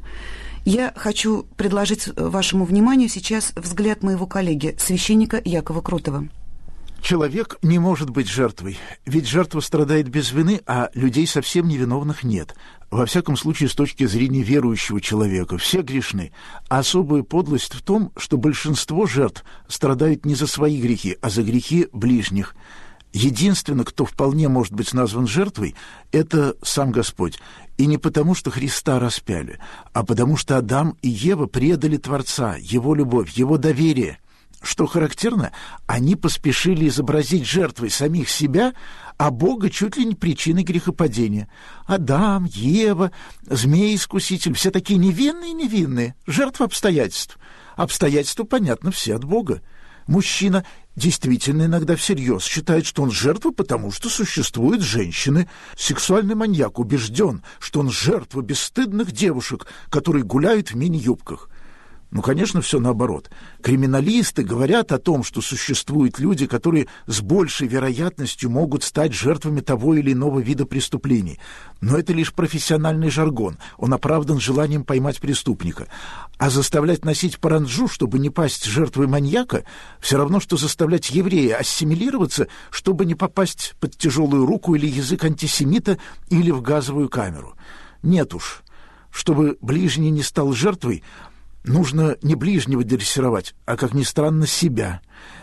Я хочу предложить вашему вниманию сейчас взгляд моего коллеги, священника Якова Кротова. Человек не может быть жертвой, ведь жертва страдает без вины, а людей совсем невиновных нет. Во всяком случае, с точки зрения верующего человека, все грешны. А особая подлость в том, что большинство жертв страдают не за свои грехи, а за грехи ближних. Единственный, кто вполне может быть назван жертвой, это сам Господь. И не потому, что Христа распяли, а потому, что Адам и Ева предали Творца, Его любовь, Его доверие. Что характерно, они поспешили изобразить жертвой самих себя, а Бога чуть ли не причиной грехопадения. Адам, Ева, змей-искуситель, все такие невинные-невинные, жертвы обстоятельств. Обстоятельства, понятно, все от Бога. Мужчина действительно иногда всерьез считает, что он жертва, потому что существуют женщины. Сексуальный маньяк убежден, что он жертва бесстыдных девушек, которые гуляют в мини-юбках. Ну, конечно, все наоборот. Криминалисты говорят о том, что существуют люди, которые с большей вероятностью могут стать жертвами того или иного вида преступлений. Но это лишь профессиональный жаргон. Он оправдан желанием поймать преступника. А заставлять носить паранджу, чтобы не пасть жертвой маньяка, все равно, что заставлять еврея ассимилироваться, чтобы не попасть под тяжелую руку или язык антисемита или в газовую камеру. Нет уж. Чтобы ближний не стал жертвой, нужно не ближнего дрессировать, а, как ни странно, себя.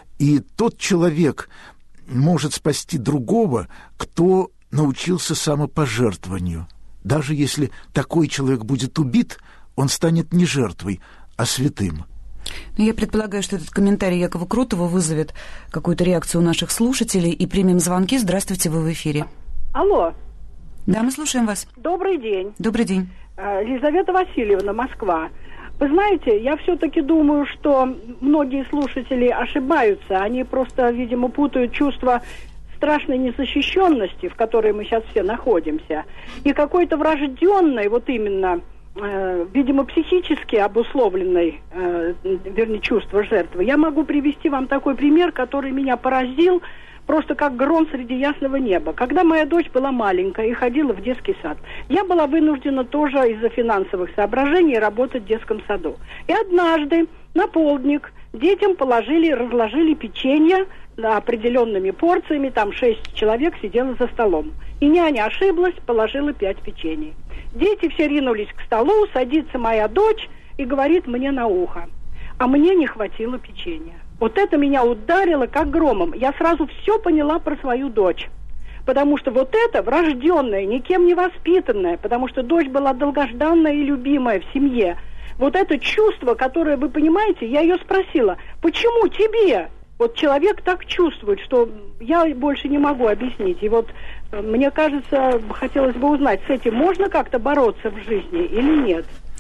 И тот человек может спасти другого, кто научился самопожертвованию. Даже если такой человек будет убит, он станет не жертвой, а святым. Ну, я предполагаю, что этот комментарий Якова Кротова вызовет какую-то реакцию у наших слушателей. И примем звонки. Здравствуйте, вы в эфире. Алло. Да, мы слушаем вас. Добрый день. Добрый день. Елизавета Васильевна, Москва. Вы знаете, я все-таки думаю, что многие слушатели ошибаются. Они просто, видимо, путают чувство страшной незащищенности, в которой мы сейчас все находимся, и какой-то врожденной, вот именно, э, видимо, психически обусловленной, э, вернее, чувство жертвы. Я могу привести вам такой пример, который меня поразил просто как гром среди ясного неба. Когда моя дочь была маленькая и ходила в детский сад, я была вынуждена тоже из-за финансовых соображений работать в детском саду. И однажды на полдник детям положили, разложили печенье определенными порциями, там шесть человек сидело за столом. И няня ошиблась, положила пять печений. Дети все ринулись к столу, садится моя дочь и говорит мне на ухо: а мне не хватило печенья. Вот это меня ударило как громом. Я сразу все поняла про свою дочь. Потому что вот это врожденное, никем не воспитанное, потому что дочь была долгожданная и любимая в семье. Вот это чувство, которое, вы понимаете, я ее спросила: почему тебе? Вот человек так чувствует, что я больше не могу объяснить. И вот мне кажется, хотелось бы узнать, с этим можно как-то бороться в жизни или нет?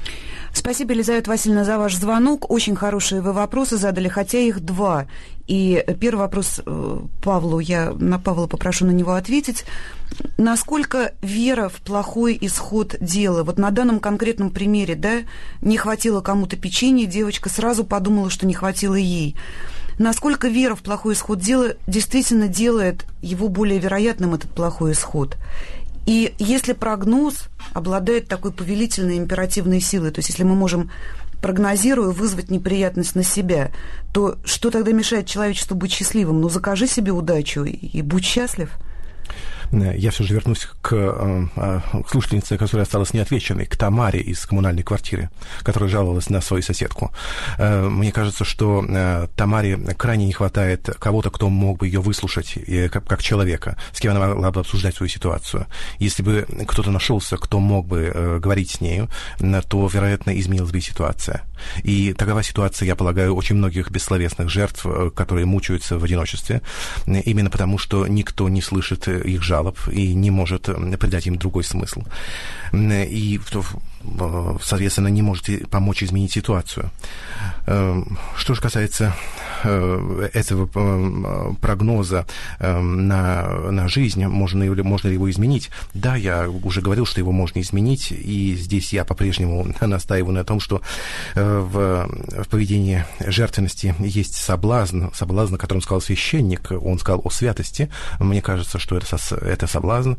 Спасибо, Елизавета Васильевна, за ваш звонок. Очень хорошие вы вопросы задали, хотя их два. И первый вопрос Павлу, я на Павла попрошу на него ответить. Насколько вера в плохой исход дела? Вот на данном конкретном примере, да, не хватило кому-то печенья, девочка сразу подумала, что не хватило ей. Насколько вера в плохой исход дела действительно делает его более вероятным, этот плохой исход? И если прогноз обладает такой повелительной императивной силой, то есть если мы можем, прогнозируя, вызвать неприятность на себя, то что тогда мешает человечеству быть счастливым? Ну, закажи себе удачу и будь счастлив. Я все же вернусь к, к слушательнице, которая осталась неотвеченной, к Тамаре из коммунальной квартиры, которая жаловалась на свою соседку. Мне кажется, что Тамаре крайне не хватает кого-то, кто мог бы ее выслушать как, как человека, с кем она могла бы обсуждать свою ситуацию. Если бы кто-то нашелся, кто мог бы говорить с нею, то, вероятно, изменилась бы ситуация. И такова ситуация, я полагаю, очень многих бессловесных жертв, которые мучаются в одиночестве, именно потому, что никто не слышит их жалоб и не может придать им другой смысл. И, соответственно, не может помочь изменить ситуацию. Что же касается этого прогноза на, на жизнь, можно, можно ли его изменить? Да, я уже говорил, что его можно изменить, и здесь я по-прежнему настаиваю на том, что в, в поведении жертвенности есть соблазн, соблазн, о котором сказал священник, он сказал о святости. Мне кажется, что это, это соблазн,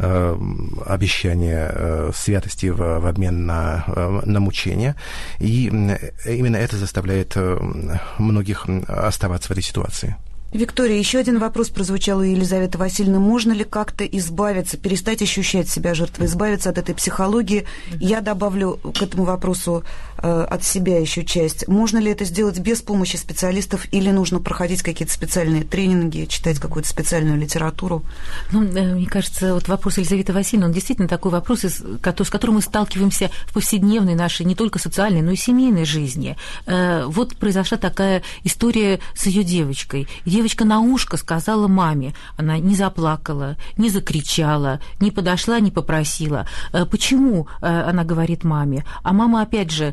обещание святости в, в обмен на, на мучение, и именно это заставляет многих оставаться в этой ситуации. Виктория, еще один вопрос прозвучал у Елизаветы Васильевны. Можно ли как-то избавиться, перестать ощущать себя жертвой, избавиться от этой психологии? Я добавлю к этому вопросу э, от себя еще часть. Можно ли это сделать без помощи специалистов или нужно проходить какие-то специальные тренинги, читать какую-то специальную литературу? Ну, мне кажется, вот вопрос Елизаветы Васильевны, он действительно такой вопрос, с которым мы сталкиваемся в повседневной нашей, не только социальной, но и семейной жизни. Э, вот произошла такая история с ее девочкой. Девочка на ушко сказала маме. Она не заплакала, не закричала, не подошла, не попросила. Почему она говорит маме? А мама, опять же,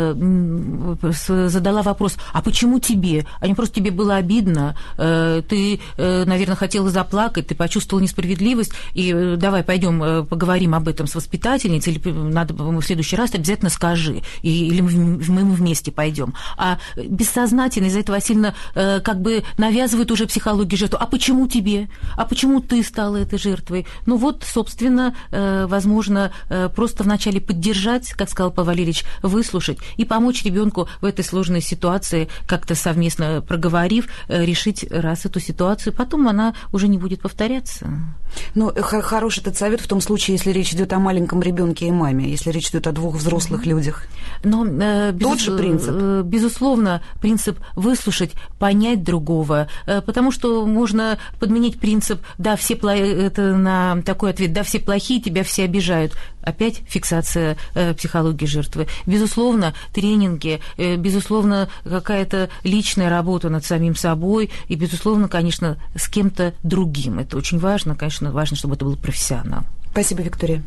задала вопрос, а почему тебе? А не просто тебе было обидно, ты, наверное, хотела заплакать, ты почувствовала несправедливость, и давай пойдем поговорим об этом с воспитательницей, или надо в следующий раз обязательно скажи, или мы вместе пойдем. А бессознательно Елизавета Васильевна как бы навязывает уже психологию жертвы. А почему тебе? А почему ты стала этой жертвой? Ну вот, собственно, возможно, просто вначале поддержать, как сказал Павел Валерьевич, выслушать и помочь ребенку в этой сложной ситуации, как-то совместно проговорив, решить раз эту ситуацию, потом она уже не будет повторяться. Ну, хороший этот совет в том случае, если речь идет о маленьком ребенке и маме, если речь идет о двух взрослых mm-hmm. людях. Но, э, безус... Тот же принцип. Э, безусловно, принцип выслушать, понять другого, э, потому что можно подменить принцип, да, все пла... это на такой ответ, да, все плохие, тебя все обижают. Опять фиксация э, психологии жертвы. Безусловно, тренинги, э, безусловно, какая-то личная работа над самим собой и, безусловно, конечно, с кем-то другим. Это очень важно, конечно, важно, чтобы это был профессионал. Спасибо, Виктория.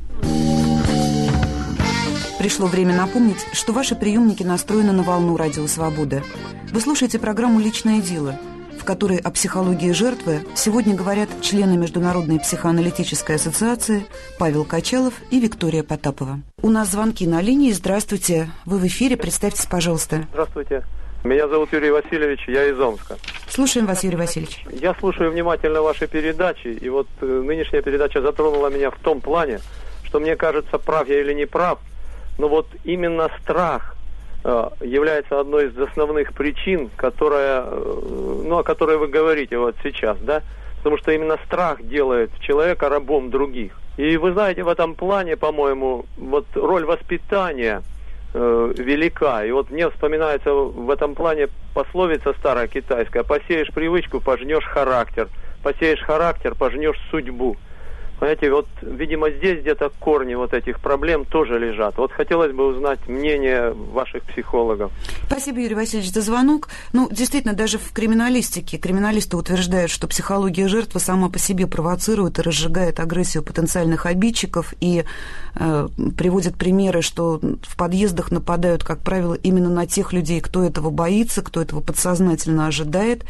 Пришло время напомнить, что ваши приемники настроены на волну Радио Свобода. Вы слушаете программу «Личное дело», в которой о психологии жертвы сегодня говорят члены Международной психоаналитической ассоциации Павел Качалов и Виктория Потапова. У нас звонки на линии. Здравствуйте. Вы в эфире. Представьтесь, пожалуйста. Здравствуйте. Меня зовут Юрий Васильевич, я из Омска. Слушаем вас, Юрий Васильевич. Я слушаю внимательно ваши передачи, и вот э, нынешняя передача затронула меня в том плане, что мне кажется, прав я или не прав, но вот именно страх э, является одной из основных причин, которая, э, ну, о которой вы говорите вот сейчас, да? Потому что именно страх делает человека рабом других. И вы знаете, в этом плане, по-моему, вот роль воспитания велика. И вот мне вспоминается в этом плане пословица старая китайская: посеешь привычку, пожнешь характер, посеешь характер, пожнешь судьбу. Понимаете, вот, видимо, здесь где-то корни вот этих проблем тоже лежат. Вот хотелось бы узнать мнение ваших психологов. Спасибо, Юрий Васильевич, за звонок. Ну, действительно, даже в криминалистике криминалисты утверждают, что психология жертвы сама по себе провоцирует и разжигает агрессию потенциальных обидчиков, и э, приводят примеры, что в подъездах нападают, как правило, именно на тех людей, кто этого боится, кто этого подсознательно ожидает.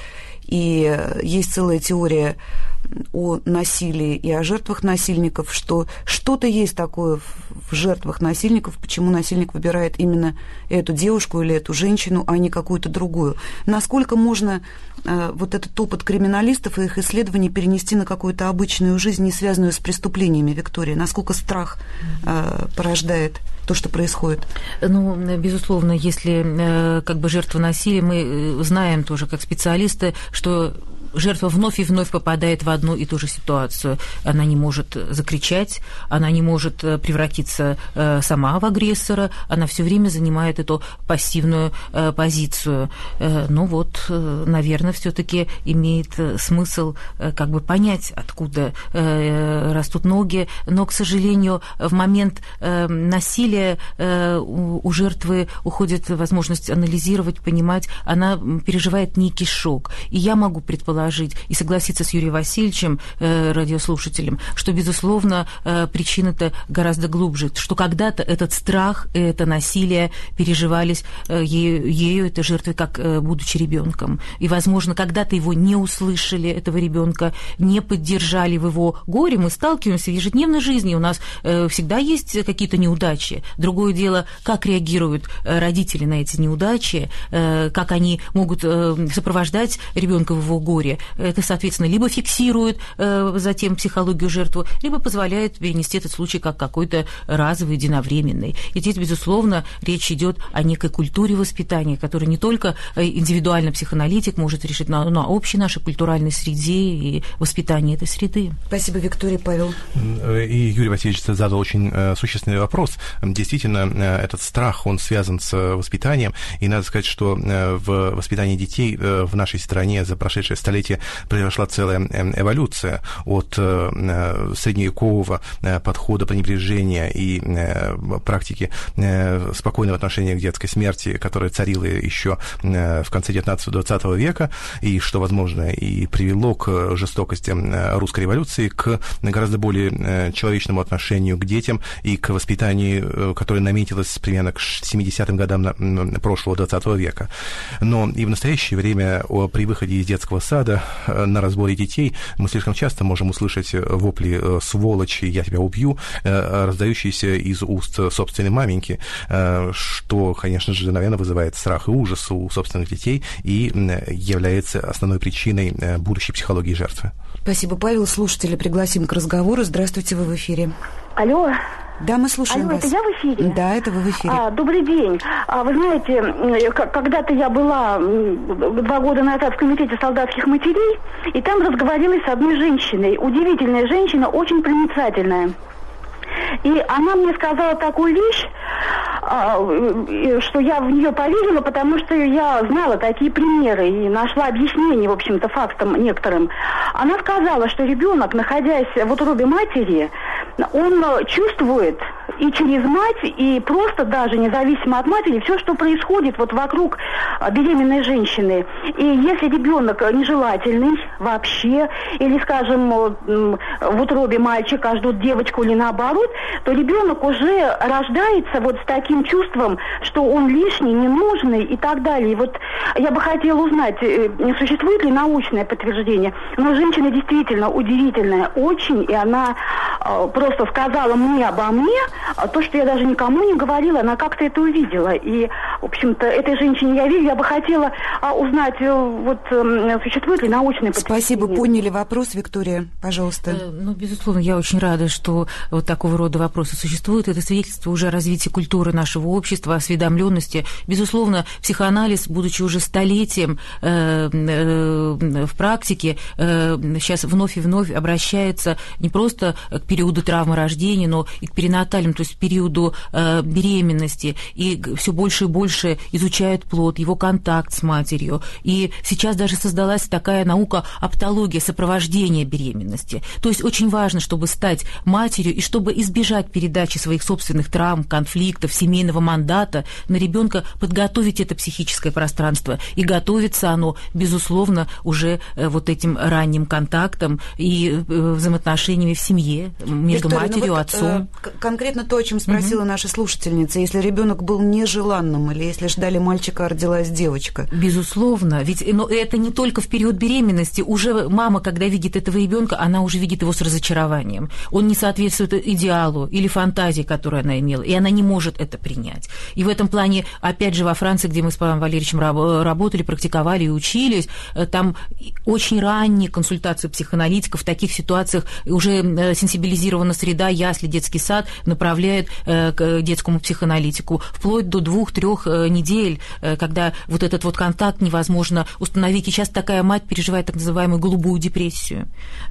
И есть целая теория о насилии и о жертвах насильников, что что-то есть такое в жертвах насильников, почему насильник выбирает именно эту девушку или эту женщину, а не какую-то другую. Насколько можно э, вот этот опыт криминалистов и их исследований перенести на какую-то обычную жизнь, не связанную с преступлениями, Виктория? Насколько страх э, порождает то, что происходит? Ну, безусловно, если э, как бы жертва насилия, мы знаем тоже как специалисты, что жертва вновь и вновь попадает в одну и ту же ситуацию. Она не может закричать, она не может превратиться э, сама в агрессора, она все время занимает эту пассивную э, позицию. Э, ну вот, э, наверное, все-таки имеет смысл э, как бы понять, откуда э, растут ноги, но, к сожалению, в момент э, насилия э, у, у жертвы уходит возможность анализировать, понимать, она переживает некий шок. И я могу предположить, и согласиться с Юрием Васильевичем, э, радиослушателем, что, безусловно, э, причина-то гораздо глубже, что когда-то этот страх, это насилие переживались э, ею, ею, этой жертвой, как э, будучи ребенком. И, возможно, когда-то его не услышали, этого ребенка, не поддержали в его горе. Мы сталкиваемся в ежедневной жизни, у нас э, всегда есть какие-то неудачи. Другое дело, как реагируют э, родители на эти неудачи, э, как они могут э, сопровождать ребенка в его горе. Это, соответственно, либо фиксирует э, затем психологию жертвы, либо позволяет перенести этот случай как какой-то разовый, единовременный. И здесь, безусловно, речь идет о некой культуре воспитания, которую не только индивидуально психоаналитик может решить, но на общей нашей культуральной среде и воспитании этой среды. Спасибо, Виктория. Павел. И Юрий Васильевич задал очень э, существенный вопрос. Действительно, э, этот страх, он связан с воспитанием, и надо сказать, что э, в воспитании детей э, в нашей стране за прошедшее столетие произошла целая эволюция от средневекового подхода пренебрежения и практики спокойного отношения к детской смерти, которая царила еще в конце девятнадцатого-двадцатого века, и что, возможно, и привело к жестокостям русской революции, к гораздо более человечному отношению к детям и к воспитанию, которое наметилось примерно к семидесятым годам прошлого двадцатого века. Но и в настоящее время при выходе из детского сада на разборе детей мы слишком часто можем услышать вопли «сволочь, я тебя убью», раздающиеся из уст собственной маменьки, что, конечно же, наверное, вызывает страх и ужас у собственных детей и является основной причиной будущей психологии жертвы. Спасибо, Павел. Слушателя пригласим к разговору. Здравствуйте, вы в эфире. Алло. Да, мы слушаем Алло, вас. это я в эфире? Да, это вы в эфире. А, добрый день. А, вы знаете, когда-то я была два года назад в комитете солдатских матерей, и там разговаривали с одной женщиной. Удивительная женщина, очень проницательная. И она мне сказала такую вещь, что я в нее поверила, потому что я знала такие примеры и нашла объяснение, в общем-то, фактам некоторым. Она сказала, что ребенок, находясь в утробе матери, он чувствует и через мать, и просто даже независимо от матери все, что происходит вот вокруг беременной женщины. И если ребенок нежелательный вообще, или, скажем, в утробе мальчика ждут девочку или наоборот, то ребенок уже рождается вот с таким чувством, что он лишний, ненужный и так далее. И вот я бы хотела узнать, существует ли научное подтверждение. Но женщина действительно удивительная очень, и она э, просто сказала мне обо мне то, что я даже никому не говорила, она как-то это увидела. И, в общем-то, этой женщине я вижу, я бы хотела э, узнать, э, вот э, существует ли научное подтверждение. Спасибо, поняли вопрос, Виктория, пожалуйста. Э, ну, безусловно, я очень рада, что вот такого рода вопросы существуют. Это свидетельство уже о развитии культуры нашего общества, осведомленности. Безусловно, психоанализ, будучи уже столетием э, э, в практике, э, сейчас вновь и вновь обращается не просто к периоду травмы рождения, но и к перинатальному, то есть к периоду э, беременности. И все больше и больше больше изучают плод, его контакт с матерью. И сейчас даже создалась такая наука оптология, сопровождения беременности. То есть очень важно, чтобы стать матерью и чтобы избежать передачи своих собственных травм, конфликтов, семейного мандата на ребенка, подготовить это психическое пространство. И готовится оно, безусловно, уже вот этим ранним контактом и взаимоотношениями в семье между Виктория, матерью и ну вот, отцом. Э, конкретно то, о чем спросила угу. наша слушательница. Если ребенок был нежеланным или если ждали мальчика, а родилась девочка. Безусловно. Ведь но это не только в период беременности. Уже мама, когда видит этого ребенка, она уже видит его с разочарованием. Он не соответствует идеалу или фантазии, которую она имела, и она не может это принять. И в этом плане, опять же, во Франции, где мы с Павлом Валерьевичем работали, практиковали и учились, там очень ранние консультации психоаналитиков. В таких ситуациях уже сенсибилизирована среда, ясли, детский сад направляет к детскому психоаналитику вплоть до двух-трех недель, когда вот этот вот контакт невозможно установить. И сейчас такая мать переживает так называемую голубую депрессию.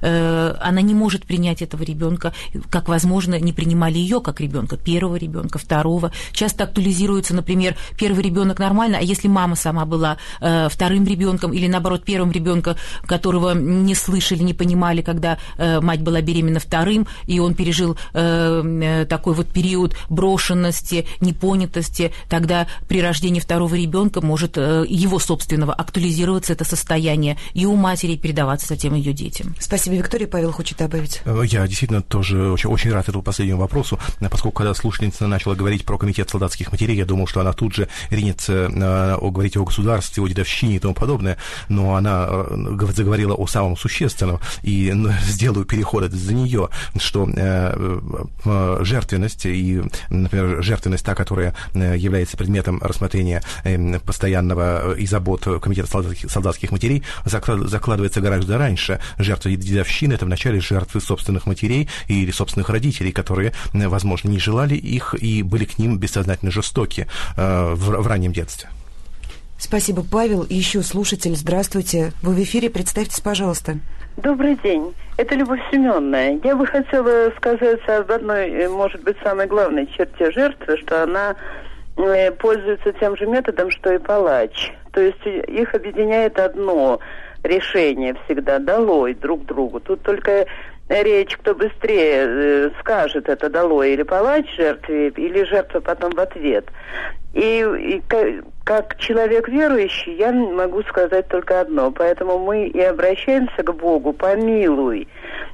Она не может принять этого ребенка, как, возможно, не принимали ее как ребенка, первого ребенка, второго. Часто актуализируется, например, первый ребенок нормально, а если мама сама была вторым ребенком или, наоборот, первым ребенком, которого не слышали, не понимали, когда мать была беременна вторым, и он пережил такой вот период брошенности, непонятости, тогда при рождении второго ребенка может его собственного актуализироваться это состояние и у матери и передаваться затем ее детям. Спасибо, Виктория. Павел хочет добавить. Я действительно тоже очень, очень рад этому последнему вопросу, поскольку когда слушательница начала говорить про комитет солдатских матерей, я думал, что она тут же ринется э, говорить о государстве, о дедовщине и тому подобное, но она э, заговорила о самом существенном, и э, сделаю переход за нее, что э, э, жертвенность, и, например, жертвенность та, которая э, является предметом рассмотрения э, постоянного и забот комитета солдатских, солдатских матерей, заклад, закладывается гораздо раньше. Жертва дедовщины — это вначале жертвы собственных матерей или собственных родителей, которые, возможно, не желали их и были к ним бессознательно жестоки э, в, в раннем детстве. Спасибо, Павел. И еще слушатель. Здравствуйте. Вы в эфире. Представьтесь, пожалуйста. Добрый день. Это Любовь Семеновна. Я бы хотела сказать об одной, может быть, самой главной черте жертвы, что она э, пользуется тем же методом, что и палач. То есть их объединяет одно решение всегда: долой друг другу. Тут только речь, кто быстрее э, скажет это долой, или палач жертве, или жертва потом в ответ. И, и как, как человек верующий я могу сказать только одно. Поэтому мы и обращаемся к Богу: помилуй.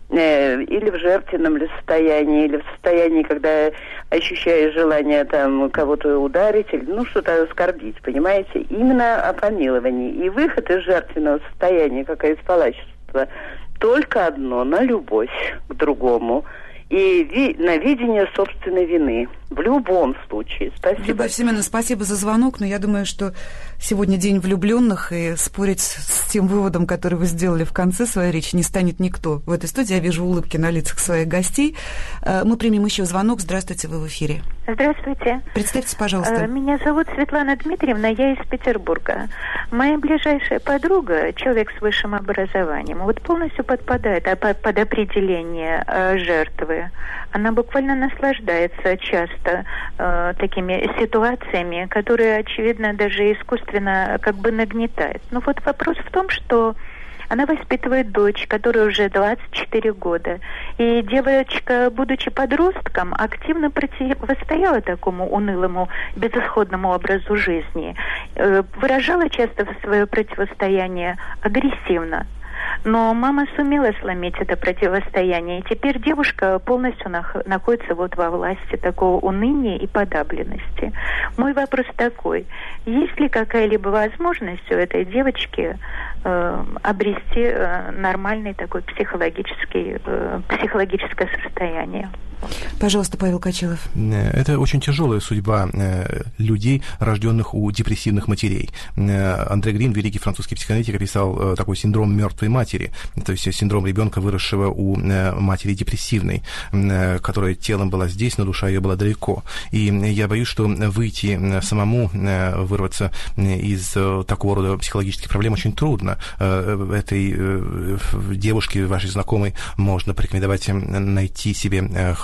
Э, или в жертвенном ли состоянии, или в состоянии, когда ощущаешь желание там кого-то ударить, или ну что-то оскорбить, понимаете? Именно о помиловании. И выход из жертвенного состояния, как из палачества, только одно: на любовь к другому и ви- на видение собственной вины. В любом случае. Спасибо. Любовь Семеновна, спасибо за звонок, но я думаю, что сегодня день влюбленных, и спорить с тем выводом, который вы сделали в конце своей речи, не станет никто. В этой студии я вижу улыбки на лицах своих гостей. Мы примем еще звонок. Здравствуйте, вы в эфире. Здравствуйте. Представьтесь, пожалуйста. Меня зовут Светлана Дмитриевна, я из Петербурга. Моя ближайшая подруга, человек с высшим образованием, вот полностью подпадает под определение жертвы. Она буквально наслаждается часто э, такими ситуациями, которые, очевидно, даже искусственно как бы нагнетает. Но вот вопрос в том, что она воспитывает дочь, которой уже двадцать четыре года. И девочка, будучи подростком, активно противостояла такому унылому, безысходному образу жизни. Э, выражала часто свое противостояние агрессивно. Но мама сумела сломить это противостояние, и теперь девушка полностью нах- находится вот во власти такого уныния и подавленности. Мой вопрос такой: есть ли какая-либо возможность у этой девочки э, обрести э, нормальный такой психологический, э, психологическое состояние? Пожалуйста, Павел Качилов. Это очень тяжелая судьба людей, рожденных у депрессивных матерей. Андре Грин, великий французский психоаналитик, описал такой синдром мертвой матери, то есть синдром ребенка, выросшего у матери депрессивной, которая телом была здесь, но душа ее была далеко. И я боюсь, что выйти самому, вырваться из такого рода психологических проблем очень трудно. Этой девушке, вашей знакомой, можно порекомендовать найти себе хорошую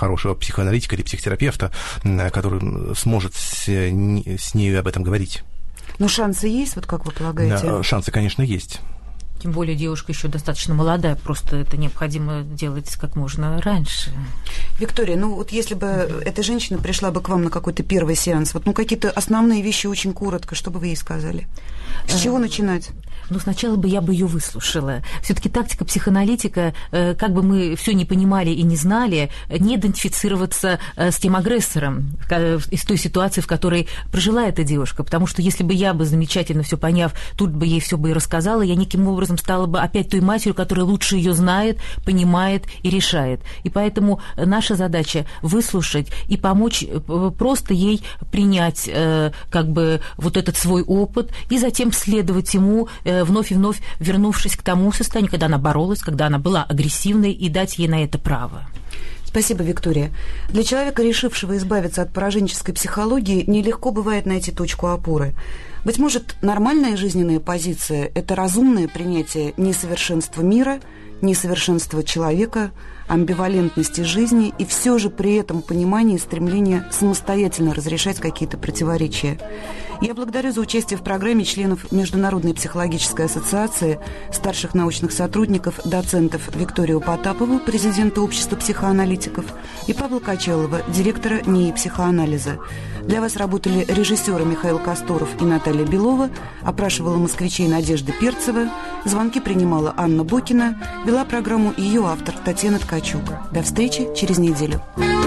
хорошего психоаналитика или психотерапевта, который сможет с, с ней об этом говорить. Но шансы есть, вот как вы полагаете? Да, шансы, конечно, есть. Тем более девушка еще достаточно молодая, просто это необходимо делать как можно раньше. Виктория, ну вот если бы mm-hmm. эта женщина пришла бы к вам на какой-то первый сеанс, вот ну какие-то основные вещи очень коротко, что бы вы ей сказали? С чего начинать? Ну, сначала бы я бы ее выслушала. Все-таки тактика психоаналитика, как бы мы все не понимали и не знали, не идентифицироваться с тем агрессором из той ситуации, в которой прожила эта девушка. Потому что если бы я бы замечательно все поняв, тут бы ей все бы и рассказала, я неким образом стала бы опять той матерью, которая лучше ее знает, понимает и решает. И поэтому наша задача выслушать и помочь просто ей принять как бы вот этот свой опыт и затем следовать ему, вновь и вновь вернувшись к тому состоянию, когда она боролась, когда она была агрессивной, и дать ей на это право. Спасибо, Виктория. Для человека, решившего избавиться от пораженческой психологии, нелегко бывает найти точку опоры. Быть может, нормальная жизненная позиция – это разумное принятие несовершенства мира, несовершенства человека, амбивалентности жизни и все же при этом понимание и стремление самостоятельно разрешать какие-то противоречия. Я благодарю за участие в программе членов Международной психологической ассоциации, старших научных сотрудников, доцентов Викторию Потапову, президента Общества психоаналитиков, и Павла Качалова, директора НИИ психоанализа. Для вас работали режиссеры Михаил Косторов и Наталья Белова, опрашивала москвичей Надежда Перцева, звонки принимала Анна Бокина, вела программу ее автор Татьяна Ткачук. До встречи через неделю.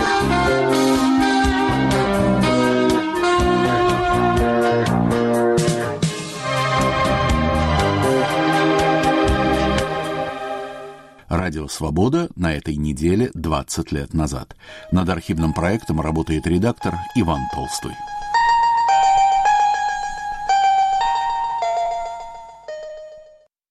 Радио «Свобода» на этой неделе двадцать лет назад. Над архивным проектом работает редактор Иван Толстой.